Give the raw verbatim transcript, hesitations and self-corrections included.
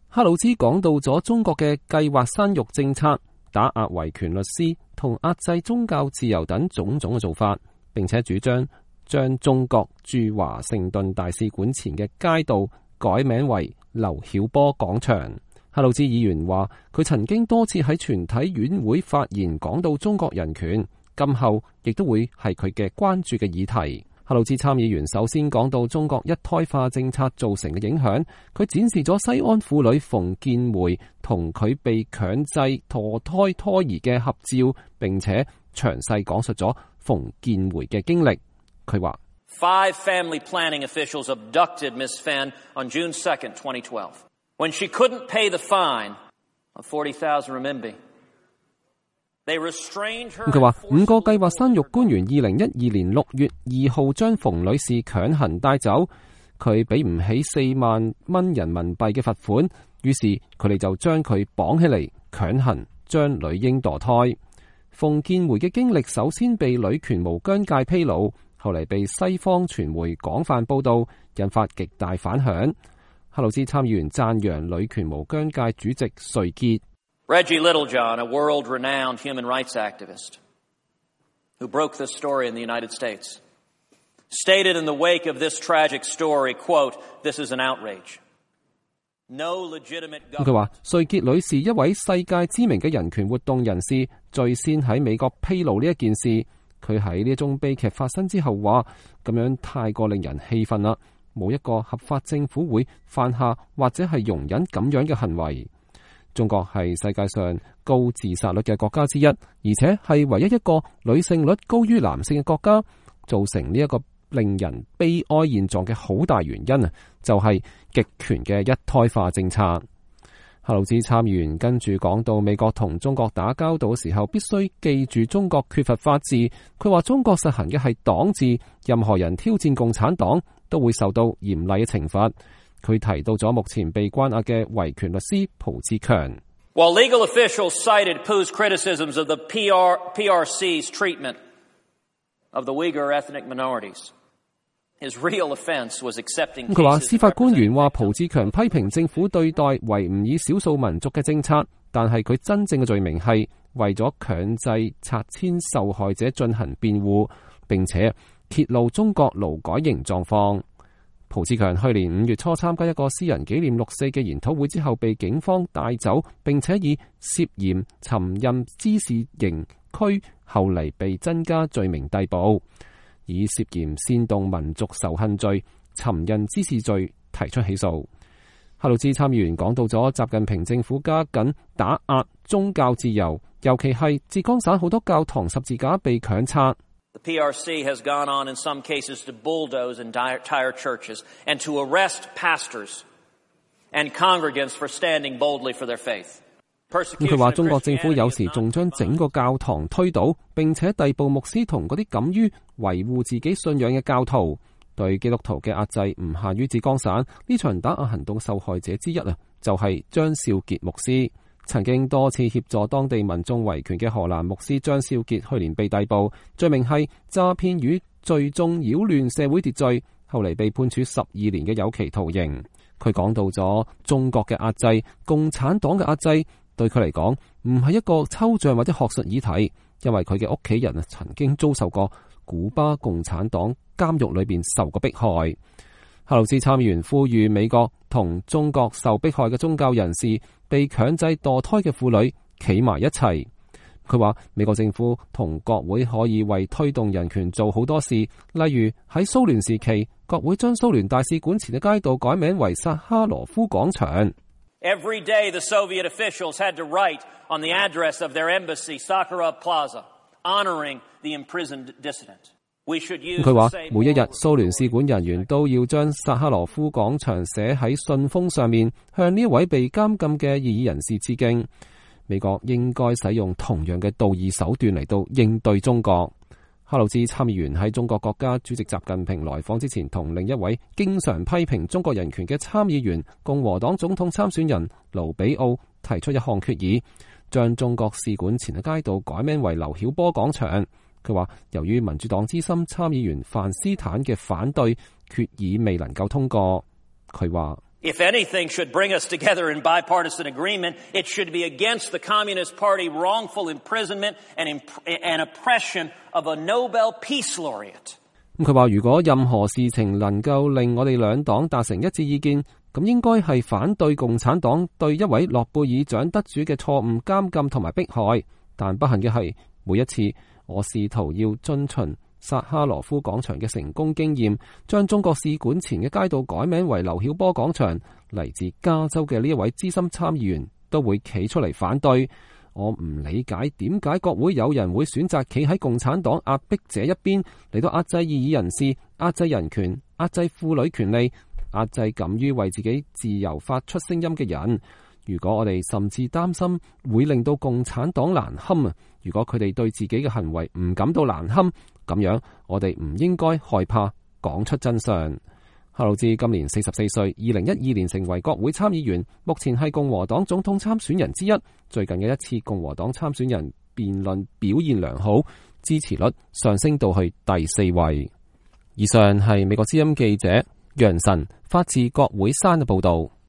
克魯茲講到咗中國嘅計劃生育政策、打壓維權律師同壓制宗教自由等種種嘅做法，並且主張將中國駐華盛頓大使館前嘅街道改名為劉曉波廣場。克魯茲議員話，佢曾經多次喺全體院會發言講到中國人權，今後亦都會係佢嘅關注嘅議題。克魯茲參議員首先講到中國一胎化政策造成嘅影響，佢展示咗西安婦女馮建梅同佢被強制墮胎胎兒嘅合照，並且詳細講述咗馮建梅嘅經歷。佢話 ：Five family planning officials abducted Miss Fan on June second, twenty twelve, when she couldn't pay the fine of forty thousand renminbi. 佢話五個計劃生育官員二零一二年六月二號將馮女士強行帶走，佢俾唔起四萬蚊人民幣嘅罰款，於是佢哋就將佢綁起嚟，強行將女嬰墮胎。馮建梅嘅經歷首先被女權無疆界披露，後嚟被西方傳媒廣泛報道，引發極大反響。克魯茲參議員讚揚女權無疆界主席瑞傑。 Reggie Littlejohn, a world-renowned human rights activist who broke this story in the United States, stated in the wake of this tragic story, quote, "This is an outrage. No legitimate government." 佢話，瑞傑女士一位世界知名嘅人權活動人士，最先喺美國披露呢一件事。佢喺呢一宗悲劇發生之後話，咁樣太過令人氣憤啦，冇一個合法政府會犯下或者係容忍咁樣嘅行為。中國係世界上高自殺率嘅國家之一，而且係唯一一個女性率高於男性嘅國家。造成呢一個令人悲哀現狀嘅好大原因啊，就係極權嘅一胎化政策。克魯茲參議員跟住講到，美國同中國打交道嘅時候，必須記住中國缺乏法治。佢話中國實行嘅係黨治，任何人挑戰共產黨都會受到嚴厲嘅懲罰。佢提到咗目前被關押嘅維權律師蒲志強。 While legal officials cited Pu's criticisms of the P R, P R C's treatment of the Uyghur ethnic minorities, his real offense was accepting cases. 佢話司法官員話蒲志強批評政府對待維吾爾少數民族嘅政策，但係佢真正嘅罪名係為咗強制拆遷受害者進行辯護，並且揭露中國勞改營狀況。蒲志強去年五月初參加一個私人紀念六四嘅研討會之後，被警方帶走，並且以涉嫌尋釁滋事刑拘，後嚟被增加罪名逮捕，以涉嫌煽動民族仇恨罪、尋釁滋事罪提出起訴。克魯茲參議員講到咗習近平政府加緊打壓宗教自由，尤其係浙江省好多教堂十字架被強拆。 The P R C has gone on in some cases to bulldoze entire churches and to arrest pastors and congregants for standing boldly for their faith. 佢話中國政府有時仲將整個教堂推倒，並且逮捕牧師同嗰啲敢於維護自己信仰嘅教徒。對基督徒嘅壓制唔限於浙江省，呢場打壓行動受害者之一啊，就係張少傑牧師。曾經多次協助當地民眾維權嘅荷蘭牧師張少傑去年被逮捕，罪名係詐騙與聚眾擾亂社會秩序，後嚟被判處十二年嘅有期徒刑。佢講到咗中國嘅壓制、共產黨嘅壓制，對佢嚟講唔係一個抽象或者學術議題，因為佢嘅屋企人啊曾經遭受過古巴共產黨監獄裏邊受過迫害。克魯茲參議員呼籲美國同中國受迫害嘅宗教人士、被強制墮胎嘅婦女企埋一齊。佢話美國政府同國會可以為推動人權做好多事，例如喺蘇聯時期，國會將蘇聯大使館前嘅街道改名為薩哈羅夫廣場。 Every day the Soviet officials had to write on the address of their embassy, Sakharov Plaza, honoring the imprisoned dissident. 佢話每一日蘇聯使館人員都要將薩哈羅夫廣場寫喺信封上面，向呢一位被監禁嘅異議人士致敬。美國應該使用同樣嘅道義手段嚟到應對中國。克魯茲參議員喺中國國家主席習近平來訪之前，同另一位經常批評中國人權嘅參議員共和黨總統參選人盧比奧提出一項決議，將中國使館前嘅街道改名為劉曉波廣場。佢話由於民主黨資深參議員范斯坦嘅反對，決議未能夠通過。佢話 If anything should bring us together in bipartisan agreement, it should be against the Communist Party wrongful imprisonment and, imp- and oppression of a Nobel Peace Laureate. 咁佢話如果任何事情能夠令我哋兩黨達成一致意見，咁應該係反對共產黨對一位諾貝爾獎得主嘅錯誤監禁同埋迫害。但不幸嘅係，每一次我試圖要遵循薩哈羅夫廣場嘅成功經驗，將中國使館前嘅街道改名為劉曉波廣場，嚟自加州嘅呢一位資深參議員都會企出嚟反對。我唔理解點解國會有人會選擇企喺共產黨壓迫者一邊，嚟到壓制異議人士、壓制人權、壓制婦女權利、壓制敢於為自己自由發出聲音嘅人。如果我哋甚至擔心會令到共產黨難堪啊，如果佢哋對自己嘅行為唔感到難堪，咁樣我哋唔應該害怕講出真相。夏魯茲今年四十四歲，二零一二年成為國會參議員，目前係共和黨總統參選人之一。最近嘅一次共和黨參選人辯論表現良好，支持率上升到去第四位。以上係美國之音記者楊晨發自國會山嘅報道。